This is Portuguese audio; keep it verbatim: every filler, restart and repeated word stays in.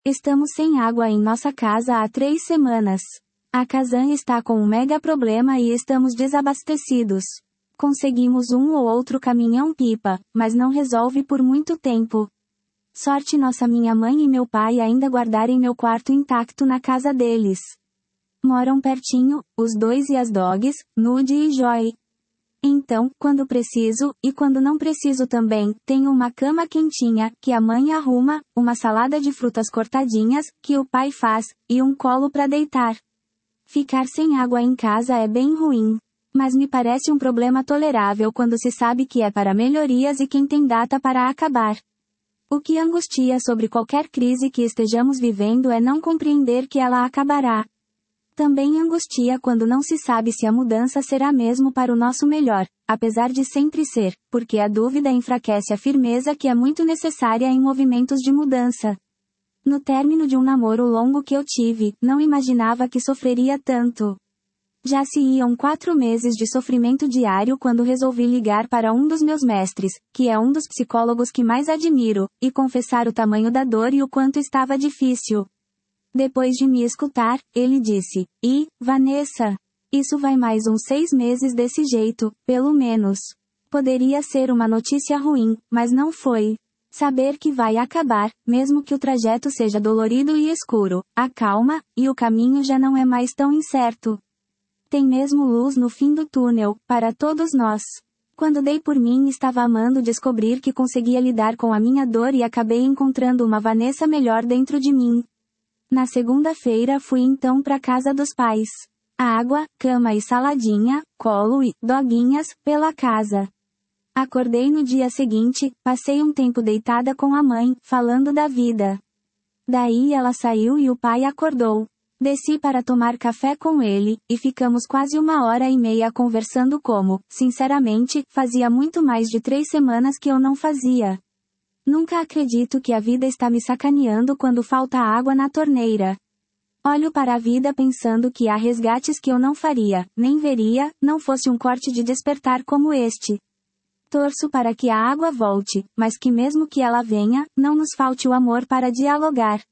Estamos sem água em nossa casa há três semanas. A Kazan está com um mega problema e estamos desabastecidos. Conseguimos um ou outro caminhão-pipa, mas não resolve por muito tempo. Sorte nossa minha mãe e meu pai ainda guardarem meu quarto intacto na casa deles. Moram pertinho, os dois e as dogs, Nude e Joy. Então, quando preciso, e quando não preciso também, tenho uma cama quentinha, que a mãe arruma, uma salada de frutas cortadinhas, que o pai faz, e um colo para deitar. Ficar sem água em casa é bem ruim. Mas me parece um problema tolerável quando se sabe que é para melhorias e quem tem data para acabar. O que angustia sobre qualquer crise que estejamos vivendo é não compreender que ela acabará. Também angustia quando não se sabe se a mudança será mesmo para o nosso melhor, apesar de sempre ser, porque a dúvida enfraquece a firmeza que é muito necessária em movimentos de mudança. No término de um namoro longo que eu tive, não imaginava que sofreria tanto. Já se iam quatro meses de sofrimento diário quando resolvi ligar para um dos meus mestres, que é um dos psicólogos que mais admiro, e confessar o tamanho da dor e o quanto estava difícil. Depois de me escutar, ele disse, "Ih, Vanessa, isso vai mais uns seis meses desse jeito, pelo menos. Poderia ser uma notícia ruim, mas não foi. Saber que vai acabar, mesmo que o trajeto seja dolorido e escuro, acalma, e o caminho já não é mais tão incerto. Tem mesmo luz no fim do túnel, para todos nós." Quando dei por mim estava amando descobrir que conseguia lidar com a minha dor e acabei encontrando uma Vanessa melhor dentro de mim. Na segunda-feira fui então para casa dos pais. Água, cama e saladinha, colo e doguinhas pela casa. Acordei no dia seguinte, passei um tempo deitada com a mãe, falando da vida. Daí ela saiu e o pai acordou. Desci para tomar café com ele, e ficamos quase uma hora e meia conversando como, sinceramente, fazia muito mais de três semanas que eu não fazia. Nunca acredito que a vida está me sacaneando quando falta água na torneira. Olho para a vida pensando que há resgates que eu não faria, nem veria, não fosse um corte de despertar como este. Torço para que a água volte, mas que mesmo que ela venha, não nos falte o amor para dialogar.